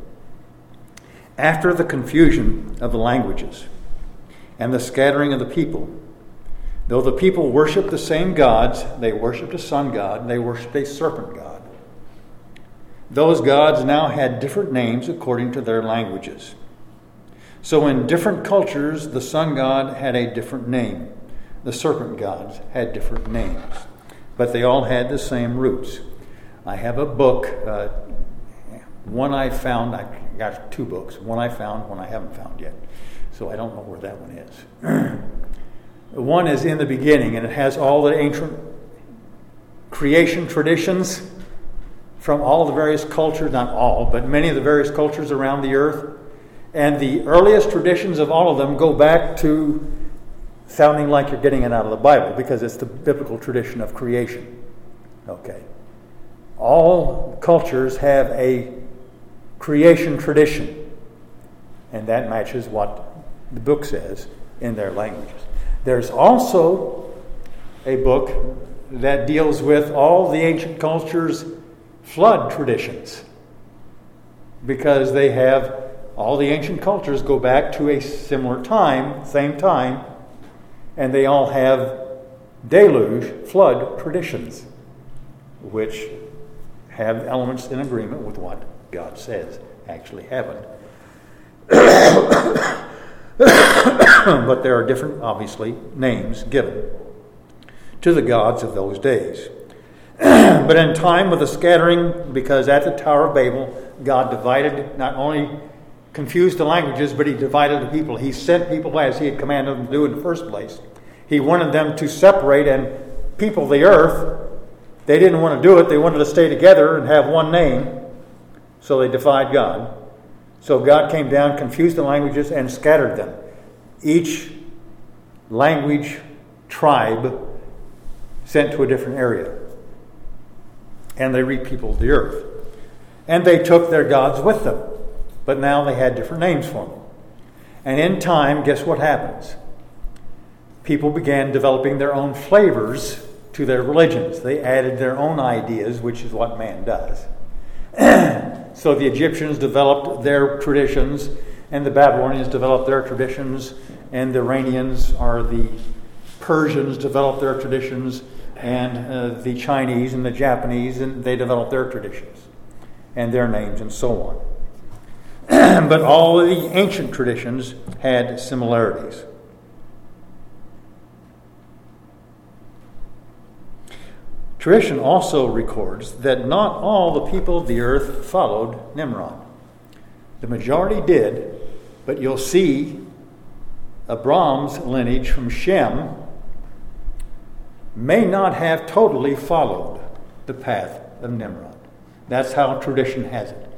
After the confusion of the languages and the scattering of the people, though the people worshipped the same gods, they worshipped a sun god, they worshipped a serpent god. Those gods now had different names according to their languages. So in different cultures, the sun god had a different name. The serpent gods had different names. But they all had the same roots. I have a book, uh, one I found, I got two books. One I found, one I haven't found yet. So I don't know where that one is. One is in the beginning, and it has all the ancient creation traditions from all the various cultures, not all, but many of the various cultures around the earth. And the earliest traditions of all of them go back to sounding like you're getting it out of the Bible, because it's the biblical tradition of creation. Okay. All cultures have a creation tradition, and that matches what the book says in their languages. There's also a book that deals with all the ancient cultures' flood traditions, because they have, all the ancient cultures go back to a similar time, same time, and they all have deluge, flood traditions, which have elements in agreement with what God says actually happened. But there are different, obviously, names given to the gods of those days. But in time with the scattering, because at the Tower of Babel, God divided, not only confused the languages, but he divided the people. He sent people as he had commanded them to do in the first place. He wanted them to separate and people the earth. They didn't want to do it. They wanted to stay together and have one name. So they defied God. So God came down, confused the languages, and scattered them. Each language, tribe, sent to a different area. And they repeopled the earth. And they took their gods with them. But now they had different names for them. And in time, guess what happens? People began developing their own flavors to their religions. They added their own ideas, which is what man does. So the Egyptians developed their traditions, and the Babylonians developed their traditions, and the Iranians or the Persians developed their traditions, and uh, the Chinese and the Japanese, and they developed their traditions and their names and so on. But all of the ancient traditions had similarities. Tradition also records that not all the people of the earth followed Nimrod. The majority did, but you'll see Abram's lineage from Shem may not have totally followed the path of Nimrod. That's how tradition has it.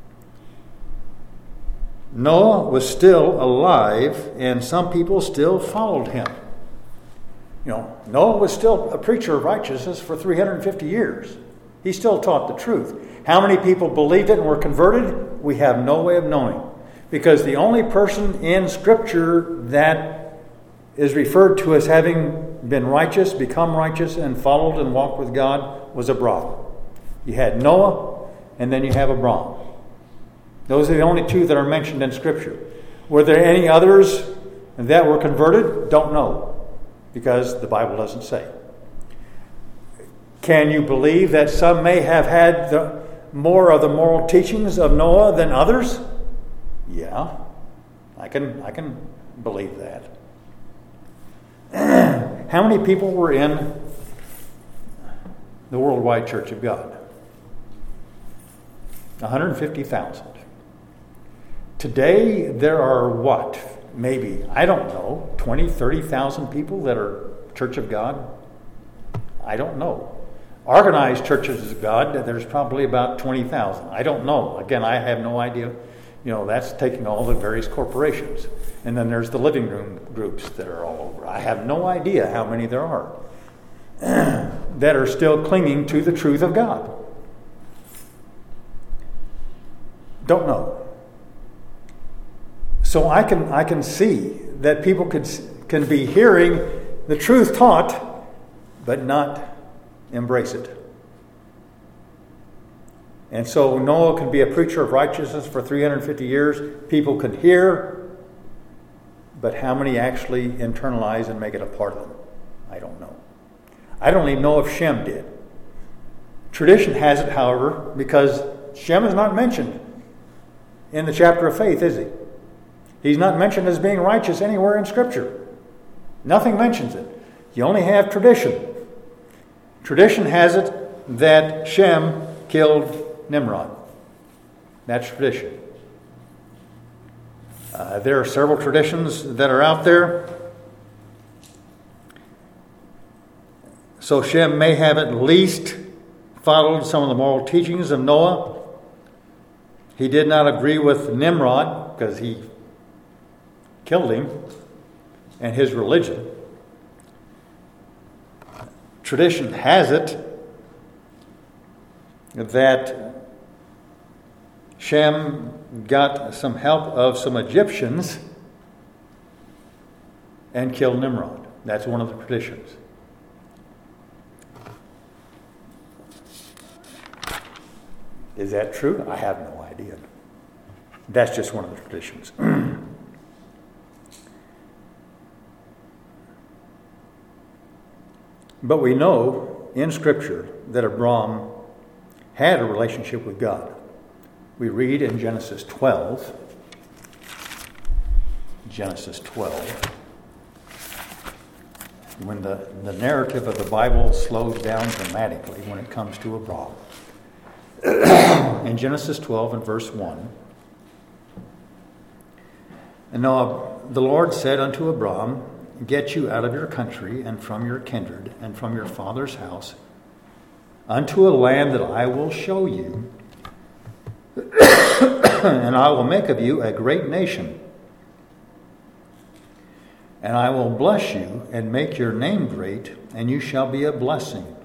Noah was still alive, and some people still followed him. You know, Noah was still a preacher of righteousness for three hundred fifty years. He still taught the truth. How many people believed it and were converted? We have no way of knowing. Because the only person in Scripture that is referred to as having been righteous, become righteous, and followed and walked with God was Abram. You had Noah, and then you have Abram. Those are the only two that are mentioned in Scripture. Were there any others that were converted? Don't know. Because the Bible doesn't say. Can you believe that some may have had the, more of the moral teachings of Noah than others? Yeah, I can I can believe that. How many people were in the Worldwide Church of God? one hundred fifty thousand. Today there are what? Maybe, I don't know, twenty, thirty thousand people that are Church of God? I don't know. Organized churches of God, there's probably about twenty thousand. I don't know. Again, I have no idea. You know, that's taking all the various corporations. And then there's the living room groups that are all over. I have no idea how many there are that are still clinging to the truth of God. Don't know. So I can I can see that people could can be hearing the truth taught, but not embrace it. And so Noah could be a preacher of righteousness for three hundred fifty years. People could hear, but how many actually internalize and make it a part of them? I don't know. I don't even know if Shem did. Tradition has it, however, because Shem is not mentioned in the chapter of faith, is he? He's not mentioned as being righteous anywhere in Scripture. Nothing mentions it. You only have tradition. Tradition has it that Shem killed Nimrod. That's tradition. Uh, there are several traditions that are out there. So Shem may have at least followed some of the moral teachings of Noah. He did not agree with Nimrod because he killed him and his religion. Tradition has it that Shem got some help of some Egyptians and killed Nimrod. That's one of the traditions. Is that true? I have no idea. That's just one of the traditions. But we know in Scripture that Abram had a relationship with God. We read in Genesis twelve, Genesis twelve, when the, the narrative of the Bible slows down dramatically when it comes to Abram. In Genesis twelve and verse one, and now the Lord said unto Abram, get you out of your country and from your kindred and from your father's house unto a land that I will show you, and I will make of you a great nation. And I will bless you and make your name great, and you shall be a blessing.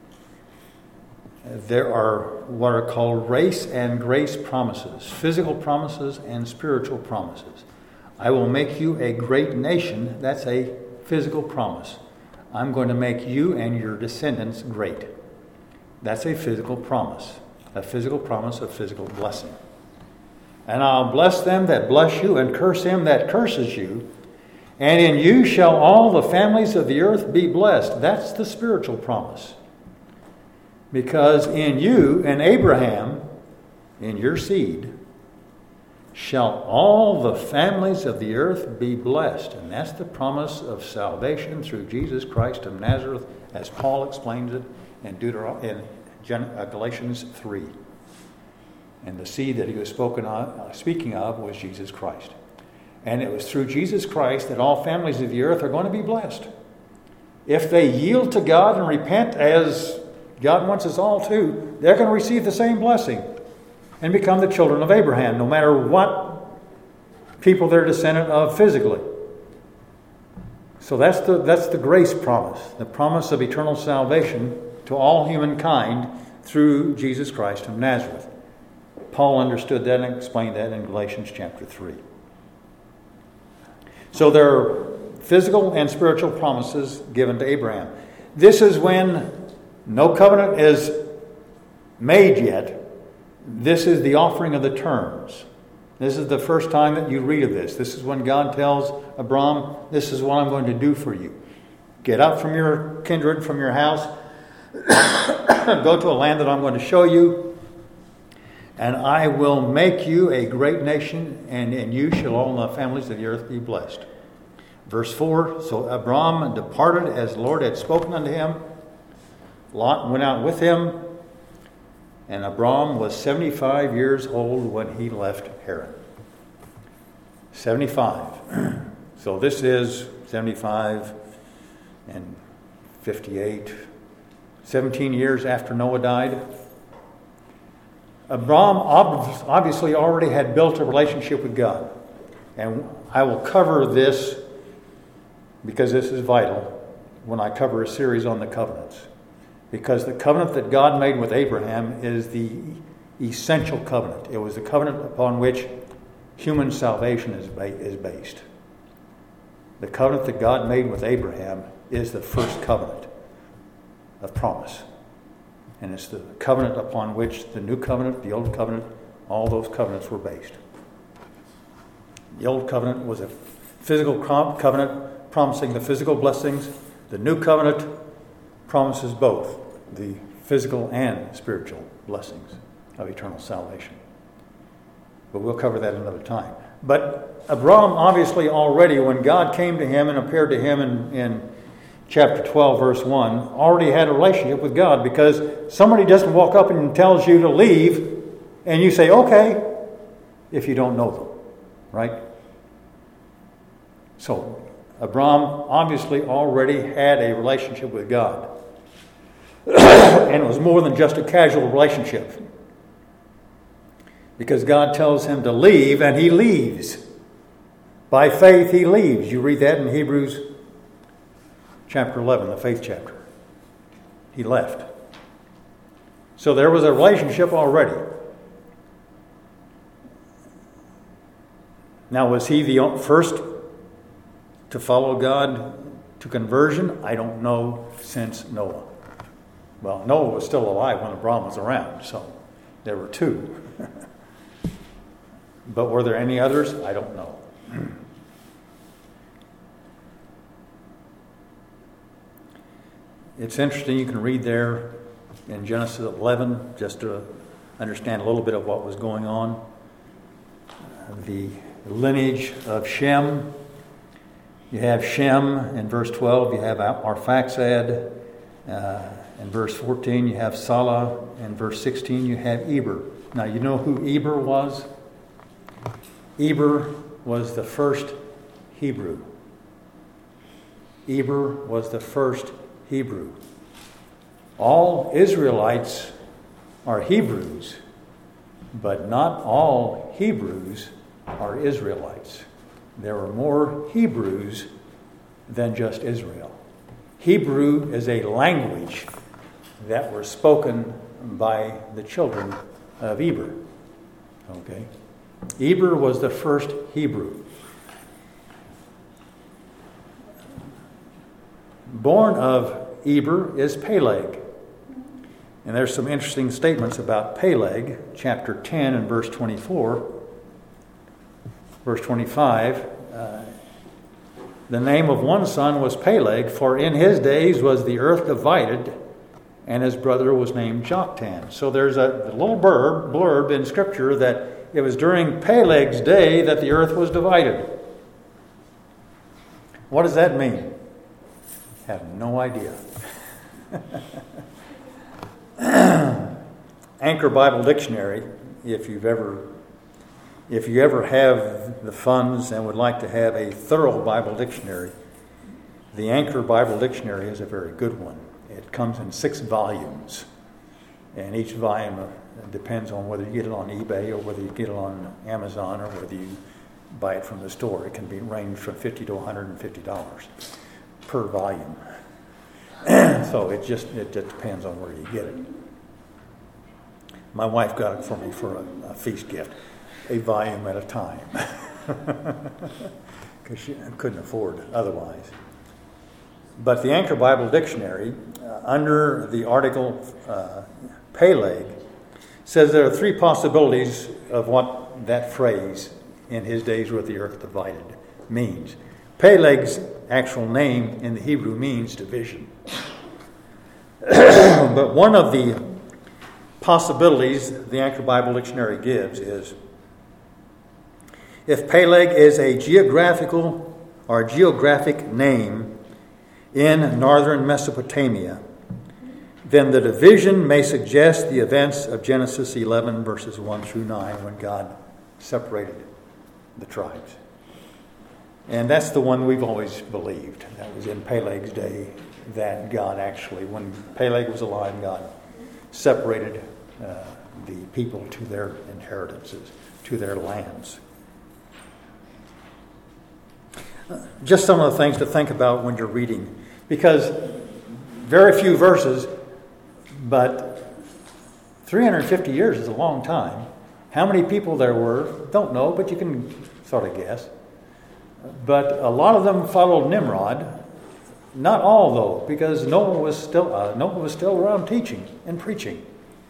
There are what are called race and grace promises, physical promises and spiritual promises. I will make you a great nation. That's a physical promise. I'm going to make you and your descendants great. That's a physical promise, a physical promise of physical blessing. And I'll bless them that bless you and curse him that curses you. And in you shall all the families of the earth be blessed. That's the spiritual promise. Because in you and Abraham, in your seed, shall all the families of the earth be blessed. And that's the promise of salvation through Jesus Christ of Nazareth, as Paul explains it in, Deuteron- in Galatians three. And the seed that he was spoken of, speaking of was Jesus Christ. And it was through Jesus Christ that all families of the earth are going to be blessed. If they yield to God and repent as God wants us all to, they're going to receive the same blessing and become the children of Abraham, no matter what people they're descendant of physically. So that's the, that's the grace promise, the promise of eternal salvation to all humankind through Jesus Christ of Nazareth. Paul understood that and explained that in Galatians chapter three. So there are physical and spiritual promises given to Abraham. This is when no covenant is made yet. This is the offering of the terms. This is the first time that you read of this. This is when God tells Abram, this is what I'm going to do for you. Get out from your kindred, from your house. Go to a land that I'm going to show you. And I will make you a great nation, and in you shall all the families of the earth be blessed. Verse four, so Abram departed as the Lord had spoken unto him. Lot went out with him, and Abram was seventy-five years old when he left Haran. seventy-five. So this is seventy-five and fifty-eight. seventeen years after Noah died. Abram obviously already had built a relationship with God. And I will cover this because this is vital when I cover a series on the covenants. Because the covenant that God made with Abraham is the essential covenant. It was the covenant upon which human salvation is, ba- is based. The covenant that God made with Abraham is the first covenant of promise. And it's the covenant upon which the new covenant, the old covenant, all those covenants were based. The old covenant was a physical covenant promising the physical blessings. The new covenant promises both the physical and spiritual blessings of eternal salvation. But we'll cover that another time. But Abram obviously already, when God came to him and appeared to him in, in chapter twelve, verse one, already had a relationship with God, because somebody doesn't walk up and tells you to leave and you say, okay, if you don't know them, right? So, Abram obviously already had a relationship with God. And it was more than just a casual relationship. Because God tells him to leave, and he leaves. By faith, he leaves. You read that in Hebrews chapter eleven, the faith chapter. He left. So there was a relationship already. Now, was he the first to follow God to conversion? I don't know, since Noah. Well, Noah was still alive when Abram was around, so there were two. But were there any others? I don't know. It's interesting, you can read there in Genesis eleven, just to understand a little bit of what was going on. The lineage of Shem You have Shem in verse twelve. You have Arphaxad. Uh, in verse fourteen, you have Salah. In verse sixteen, you have Eber. Now, you know who Eber was? Eber was the first Hebrew. Eber was the first Hebrew. All Israelites are Hebrews, but not all Hebrews are Israelites. There were more Hebrews than just Israel. Hebrew is a language that was spoken by the children of Eber. Okay? Eber was the first Hebrew. Born of Eber is Peleg. And there's some interesting statements about Peleg, chapter ten and verse twenty-four. Verse twenty-five, uh, the name of one son was Peleg, for in his days was the earth divided, and his brother was named Joktan. So there's a little blurb, blurb in Scripture that it was during Peleg's day that the earth was divided. What does that mean? I have no idea. Anchor Bible Dictionary, if you've ever if you ever have the funds and would like to have a thorough Bible dictionary, the Anchor Bible Dictionary is a very good one. It comes in six volumes, and each volume uh, depends on whether you get it on eBay or whether you get it on Amazon or whether you buy it from the store. It can be ranged from fifty to one hundred fifty dollars per volume. So it just it just depends on where you get it. My wife got it for me for a, a feast gift, a volume at a time, because she couldn't afford otherwise. But the Anchor Bible Dictionary, uh, under the article uh, Peleg, says there are three possibilities of what that phrase, in his days with the earth divided, means. Peleg's actual name in the Hebrew means division. But one of the possibilities the Anchor Bible Dictionary gives is, if Peleg is a geographical or geographic name in northern Mesopotamia, then the division may suggest the events of Genesis eleven, verses one through nine, when God separated the tribes. And that's the one we've always believed. That was in Peleg's day, that God actually, when Peleg was alive, God separated uh, the people to their inheritances, to their lands. Uh, just some of the things to think about when you're reading, because very few verses, but three hundred fifty years is a long time. How many people there were, don't know, but you can sort of guess. But a lot of them followed Nimrod. Not all, though, because Noah was still uh, Noah was still around teaching and preaching,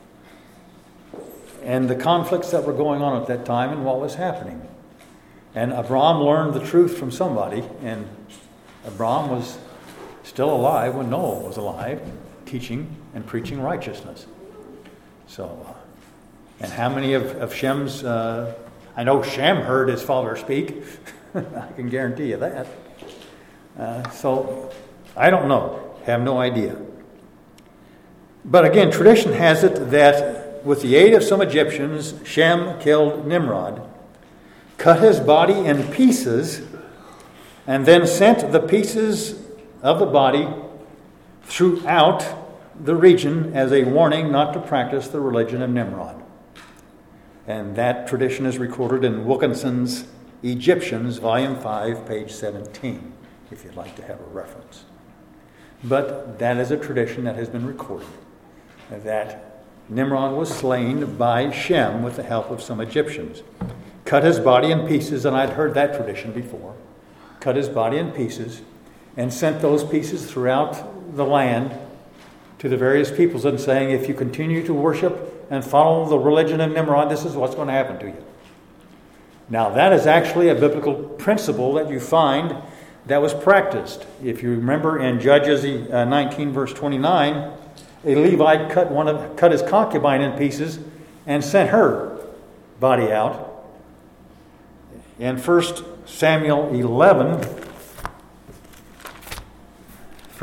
and the conflicts that were going on at that time and what was happening. And Abraham learned the truth from somebody, and Abraham was still alive when Noah was alive, teaching and preaching righteousness. So, uh, and how many of, of Shem's? Uh, I know Shem heard his father speak. I can guarantee you that. Uh, so, I don't know. Have no idea. But again, tradition has it that with the aid of some Egyptians, Shem killed Nimrod, cut his body in pieces, and then sent the pieces of the body throughout the region as a warning not to practice the religion of Nimrod. And that tradition is recorded in Wilkinson's Egyptians, Volume five, page seventeen, if you'd like to have a reference. But that is a tradition that has been recorded, that Nimrod was slain by Shem with the help of some Egyptians. Cut his body in pieces, and I'd heard that tradition before. Cut his body in pieces and sent those pieces throughout the land to the various peoples, and saying, if you continue to worship and follow the religion of Nimrod, this is what's going to happen to you. Now, that is actually a biblical principle that you find that was practiced. If you remember in Judges nineteen, verse twenty-nine, a Levite cut one of cut his concubine in pieces and sent her body out. In First Samuel eleven,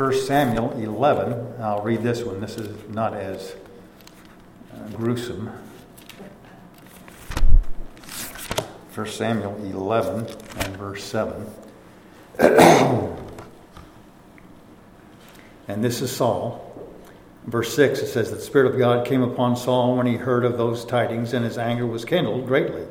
First Samuel eleven. I'll read this one. This is not as uh, gruesome. First Samuel eleven and verse seven. And this is Saul. Verse six, it says that the Spirit of God came upon Saul when he heard of those tidings, and his anger was kindled greatly.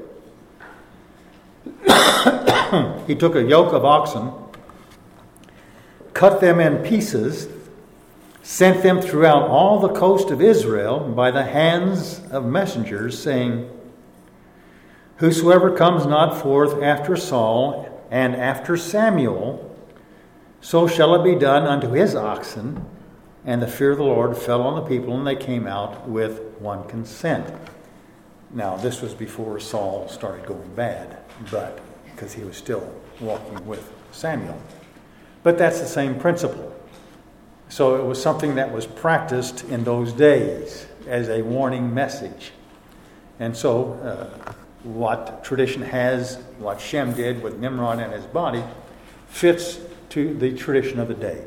He took a yoke of oxen, cut them in pieces, sent them throughout all the coast of Israel by the hands of messengers, saying, "Whosoever comes not forth after Saul and after Samuel, so shall it be done unto his oxen." And the fear of the Lord fell on the people, and they came out with one consent. Now, this was before Saul started going bad, but because he was still walking with Samuel. But that's the same principle. So it was something that was practiced in those days as a warning message. And so uh, what tradition has, what Shem did with Nimrod and his body, fits to the tradition of the day.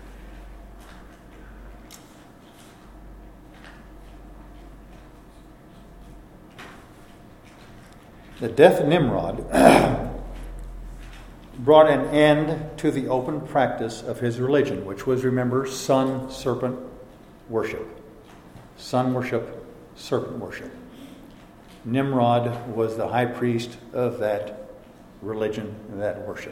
The death of Nimrod brought an end to the open practice of his religion, which was, remember, sun-serpent worship. Sun worship, serpent worship. Nimrod was the high priest of that religion, that worship.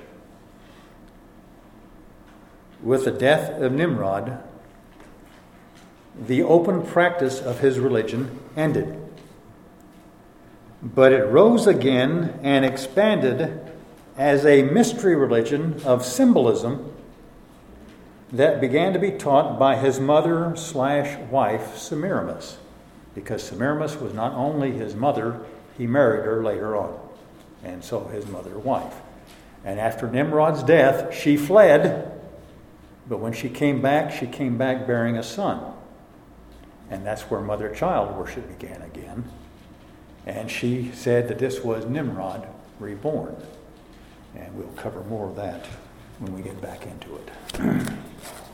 With the death of Nimrod, the open practice of his religion ended. But it rose again and expanded as a mystery religion of symbolism that began to be taught by his mother slash wife, Semiramis. Because Semiramis was not only his mother, he married her later on. And so his mother wife. And after Nimrod's death, she fled. But when she came back, she came back bearing a son. And that's where mother-child worship began again. And she said that this was Nimrod reborn. And we'll cover more of that when we get back into it.